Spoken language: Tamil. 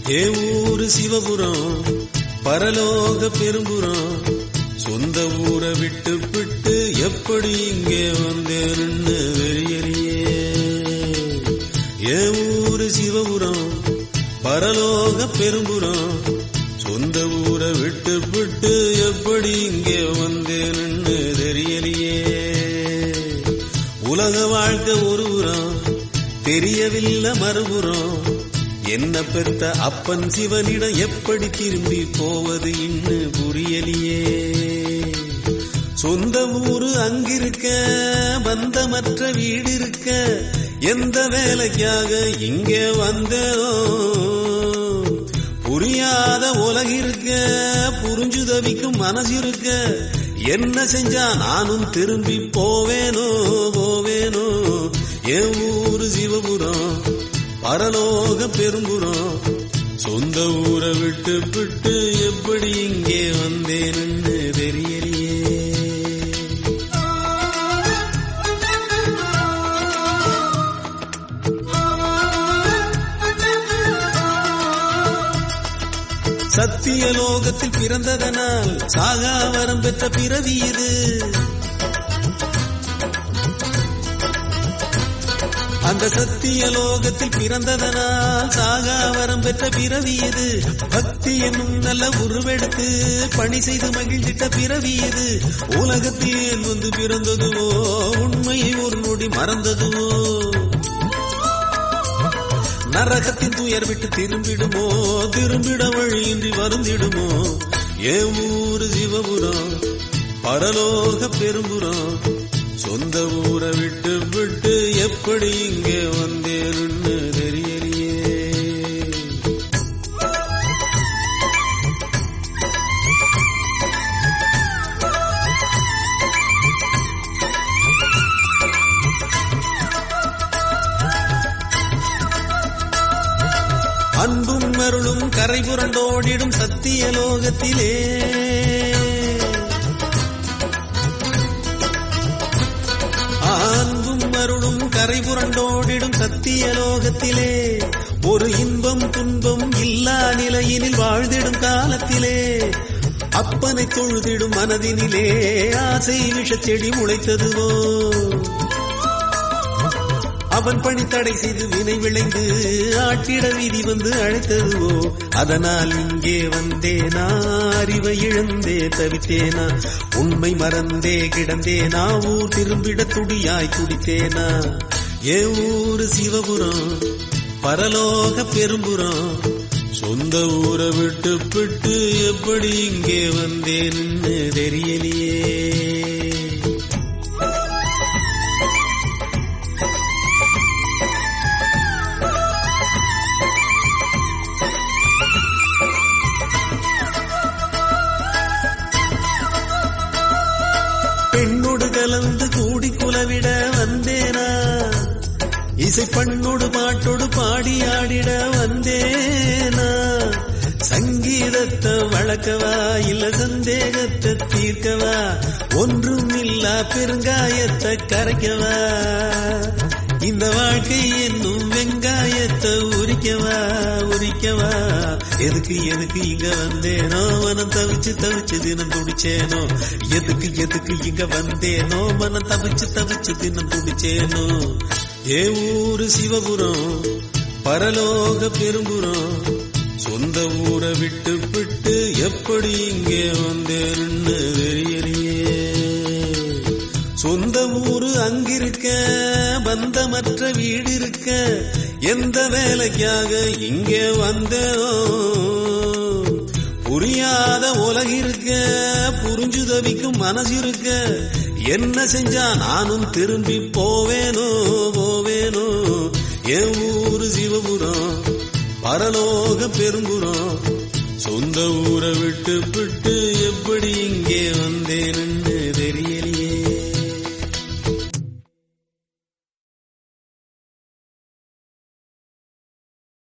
ஏ ஊரு சிவபுரம் பரலோக பெரும்புறம், சொந்த ஊரை விட்டு விட்டு எப்படி இங்கே வந்தேன்னு தெரியலையே. ஏ ஊரு சிவபுரம் பரலோக பெரும்புறம், சொந்த ஊரை விட்டு விட்டு எப்படி இங்கே வந்தேன்னு தெரியலையே. உலக வாழ்க்கை ஒரு புறம், தெரியவில்லை மறுபுறம், என்ன பெற்ற அப்பன் சிவனிடம் எப்படி திரும்பி போவது இன்னும் புரியலையே. சொந்த ஊரு அங்கிருக்க, பந்தமற்ற வீடு இருக்க, எந்த வேலைக்காக இங்கே வந்தோ புரியாத உலகிருக்க, புரிஞ்சு தவிக்கும் மனசு இருக்க, என்ன செஞ்சா நானும் திரும்பி போவேனோ போவேனோ. என் ஊரு சிவபுரம் பரலோக பெரும்புறம், சொந்த ஊரை விட்டு விட்டு எப்படி இங்கே வந்தேன்னு தெரியலையே. சத்தியலோகத்தில் பிறந்ததனால் சாகாவரம் பெற்ற பிறவி இது. அந்த சத்தியலோகத்தில் பிறந்ததனால் சாகாவரம் பெற்ற பிறவி இது. பக்தி என்னும் நல்ல உருவெடுத்து பணி செய்து மகிழ்ந்திட்ட பிறவி இது. உலகத்தில் வந்து பிறந்ததுவோ உண்மையை ஒரு நொடி மறந்ததுவோ, நரகத்தின் துயர் விட்டு திரும்பிடுமோ, திரும்பிட வழியின்றி வருந்திடுமோ. ஏ ஊரு சிவபுரம் பரலோக பெரும்புறம், சொந்த ஊரை விட்டு விட்டு எப்படி இங்கே வந்தேன்னு தெரியலையே. அன்பும் அருளும் கரை புரண்டோடிடும் சத்தியலோகத்திலே, அன்பும் அருளும் கரை புரண்டோடிடும் சத்தியலோகத்திலே, ஒரு இன்பம் துன்பம் இல்லா நிலையினில் வாழ்ந்திடும் காலத்திலே, அப்பனை தொழுதிடும் மனதினிலே ஆசை விஷச்செடி முளைத்ததுவோ, அவன் பணி தடை செய்து வினை விளைந்து ஆட்டிட விதி வந்து அழைத்ததுவோ. அதனால் இங்கே வந்தேனா, அறிவை இழந்தே தவித்தேனா, உண்மை மறந்தே கிடந்தேனா, ஊர் திரும்பிட துடியாய் துடித்தேனா. ஏ ஊரு சிவபுரம் பரலோக பெரும்புறம், சொந்த ஊரை விட்டு விட்டு எப்படி இங்கே வந்தேன்னு தெரியலையே. பெண்ணோடு கலந்து கூடி குலவிட வந்தேனா, இசை பண்ணோடு பாட்டோடு பாடி ஆடிட வந்தேனா. சங்கீதத்தை வளர்க்கவா இல்ல சந்தேகத்தை தீர்க்கவா, ஒன்றும் இல்லா பெருங்காயத்தை கரைக்கவா, இந்த வாழ்க்கை என்னும் வெங்காயத்தை உரிக்கவா உரிக்கவா. எதுக்கு எதுக்கு இங்க வந்தேனோ, மனம் தவிச்சு தவிச்சு தினம் துடிச்சேனோ. எதுக்கு எதுக்கு இங்க வந்தேனோ, மனம் தவிச்சு தவிச்சு தினம் துடிச்சேனோ. ஏ ஊரு சிவபுரம் பரலோக பெரும்புறம், சொந்த ஊரை விட்டு விட்டு எப்படி இங்கே வந்தேன்னு தெரியலையே. சொந்த ஊரு அங்கிருக்க, பந்தமற்ற வீடு இருக்க, எந்த வேலைக்காக இங்கே வந்தோ புரியாத உலகிருக்க, புரிஞ்சு தவிக்கும் மனசு இருக்க, என்ன செஞ்சா நானும் திரும்பி போவேனோ போவேனோ. என் ஊரு சிவபுரம் பரலோக பெரும்புறம், சொந்த ஊரை விட்டு விட்டு எப்படி இங்கே வந்தேன்